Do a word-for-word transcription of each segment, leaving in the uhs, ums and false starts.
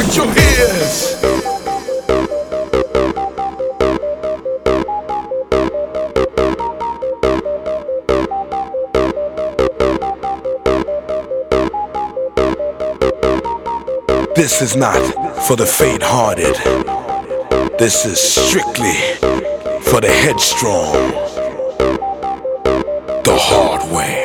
Protect your ears. This is not for the faint-hearted. This is strictly for the headstrong. The hard way.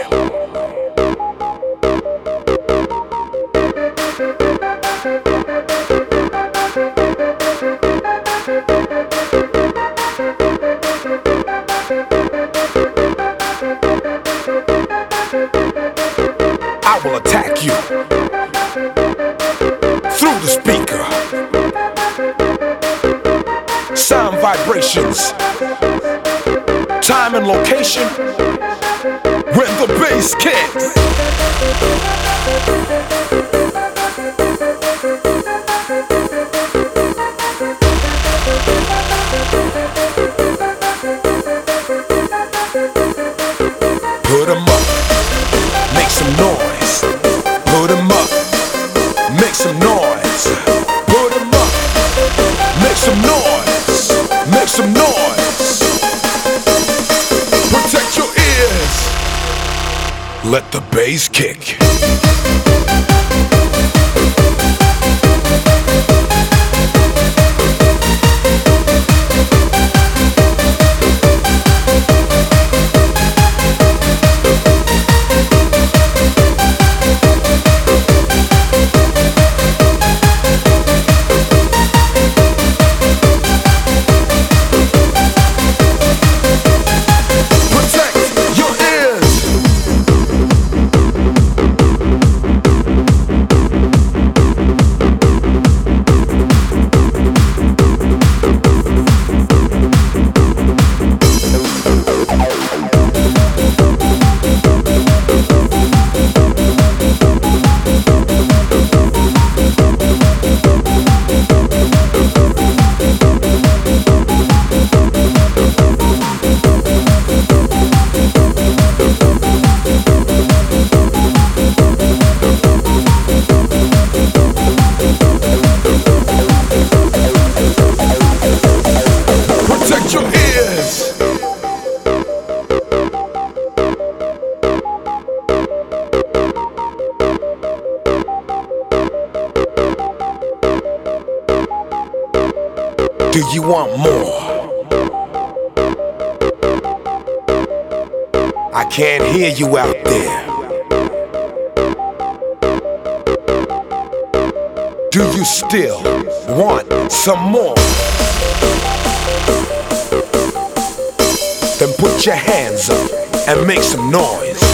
I will attack you through the speaker. Sound vibrations, time and location, when the bass kicks. Put 'em up, make some noise. Put 'em up, make some noise. Put 'em up, make some noise. Make some noise. Protect your ears. Let the bass kick. Do you want more? I can't hear you out there. Do you still want some more? Then put your hands up and make some noise.